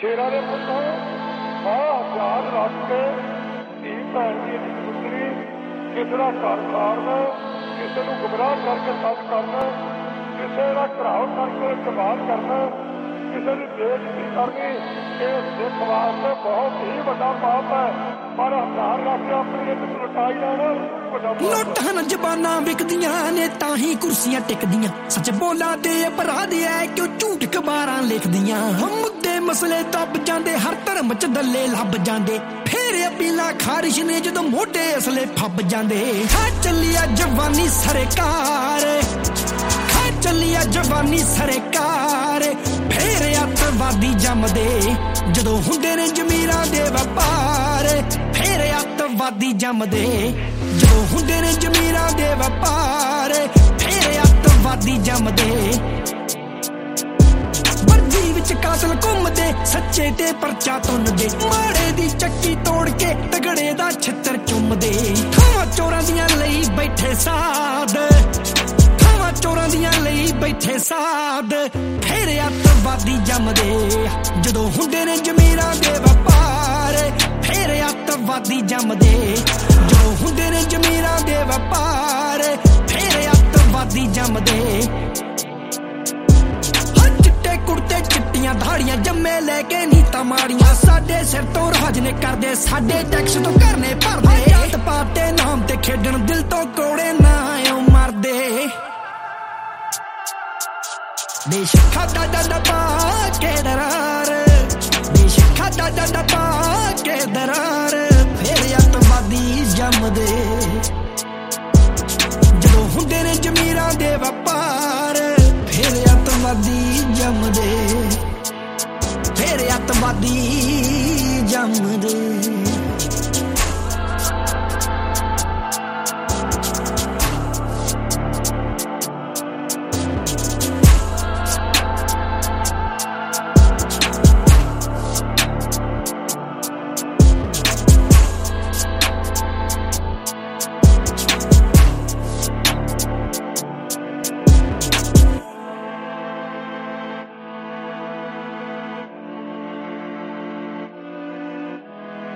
ਸ਼ੇਰਾਂ ਦੇ ਪੁੱਤੋਂ ਹਥਿਆਰ ਰੱਖ ਕੇ ਧੀ ਭੈਣ ਦੀ ਪੁੱਤਰੀ ਕਿਸੇ ਦਾ ਘਰ ਸਾੜਨਾ, ਕਿਸੇ ਨੂੰ ਗੁੰਮਰਾਹ ਕਰਕੇ ਸੱਚ ਕਰਨਾ, ਕਿਸੇ ਦਾ ਘਰਾਓ ਕਰਕੇ ਇਸਤੇਮਾਲ ਕਰਨਾ, ਕਿਸੇ ਦੀ ਬੇਇੱਜ਼ਤੀ ਕਰਨੀ, ਇਹ ਸਿੱਖ ਵਾਸਤੇ ਬਹੁਤ ਹੀ ਵੱਡਾ ਪਾਪ ਹੈ। ਪਰ ਹਥਿਆਰ ਰੱਖ ਕੇ ਆਪਣੀ ਇੱਕ ਲੁਟਾਈ ਲੈਣਾ ਨੋਟਾਂ ਨਾਲ ਜ਼ਬਾਨਾਂ ਵਿਕਦੀਆਂ ਨੇ ਤਾਂ ਹੀ ਕੁਰਸੀਆਂ ਟਿਕਦੀਆਂ। ਸੱਚ ਬੋਲਾਂ ਦੇ ਅਪਰਾਧ ਐ ਕਿਉਂ ਝੂਠ ਅਖਬਾਰਾਂ ਲਿਖਦੀਆਂ। ਮੁੱਦੇ ਮਸਲੇ ਦੱਬ ਜਾਂਦੇ, ਹਰ ਧਰਮ ਚ ਦੱਲੇ ਲੱਭ ਜਾਂਦੇ। ਫੇਰ ਅਪੀਲਾਂ ਖਾਰਿਸ਼ ਨੇ ਜਦੋਂ ਮੋਢੇ ਅਸਲੇ ਫੱਬ ਜਾਂਦੇ। ਖਾ ਚੱਲਿਆ ਜਵਾਨੀ ਸਰਕਾਰ, ਖਾ ਚੱਲਿਆ ਜਵਾਨੀ ਸਰਕਾਰ। ਫੇਰ ਅੱਤਵਾਦੀ ਜੰਮਦੇ ਜਦੋਂ ਹੁੰਦੇ ਨੇ ਜ਼ਮੀਰਾਂ ਦੇ ਵਪਾਰ। ਫੇਰ ਅੱਤਵਾਦੀ ਜੰਮਦੇ ਜਦੋਂ ਹੁੰਦੇ ਨੇ ਜ਼ਮੀਰਾਂ ਦੇ ਵਪਾਰ। ਫੇਰ ਅੱਤਵਾਦੀ ਜੰਮਦੇ ਵਰਦੀ ਵਿੱਚ ਕਾਤਲ ਘੁੰਮਦੇ, ਸੱਚੇ ਤੇ ਪਰਚਾ ਤੁੰਨਦੇ। ਮਾੜੇ ਦੀ ਚੱਕੀ ਤੋੜ ਕੇ ਤਗੜੇ ਦਾ ਛਿੱਤਰ ਚੁੰਮਦੇ। ਥਾਵਾਂ ਚੋਰਾਂ ਦੀਆਂ ਲਈ ਬੈਠੇ ਸਾਧ, ਥਾਵਾਂ ਚੋਰਾਂ ਦੀਆਂ ਲਈ ਬੈਠੇ ਸਾਧ। ਫੇਰ ਅੱਤਵਾਦੀ ਜੰਮਦੇ ਜਦੋਂ ਹੁੰਦੇ ਨੇ ਜ਼ਮੀਰਾਂ ਦੇ ਵਪਾਰ। ਫੇਰ ਅੱਤਵਾਦੀ ਜੰਮਦੇ ਜਦੋਂ ਹੁੰਦੇ ਨੇ ਜ਼ਮੀਰਾਂ ਦੇ ਵਪਾਰ। ਫੇਰ ਅੱਤਵਾਦੀ ਜੰਮਦੇ ਚਿੱਟੇ ਕੁੜਤੇ ਚਿੱਟੀਆਂ ਦਾੜੀਆਂ ਜੰਮੇ ਲੈ ਕੇ ਨੀਤਾਂ ਮਾੜੀਆਂ। ਸਾਡੇ ਸਿਰ ਤੋਂ ਰਾਜ ਨੇ ਕਰਦੇ, ਸਾਡੇ ਟੈਕਸ ਤੋਂ ਕਰਨੇ ਭਰਦੇ। ਜਾਤ ਪਾਤ ਦੇ ਨਾਮ ਤੇ ਖੇਡਣ, ਦਿਲ ਤੋਂ ਕੋੜੇ ਨਾ ਓ ਮਰਦੇ। ਦੇਸ਼ ਖਾਦਾ ਦਾ ਦਬਾ ਕੇ ਦਰਾਰ, ਦੇਸ਼ ਖਾਦਾ ਦਾ ਦਬਾ ਕੇ ਦਰਾਰ। ਫੇਰ ਅੱਤਵਾਦੀ ਜੰਮਦੇ ਜਦੋਂ ਹੁੰਦੇ ਨੇ ਜ਼ਮੀਰਾਂ ਦੇ ਵਪਾਰ। ਫੇਰ ਅੱਤਵਾਦੀ ਜੰਮਦੇ, ਫੇਰ ਅੱਤਵਾਦੀ ਜੰਮਦੇ।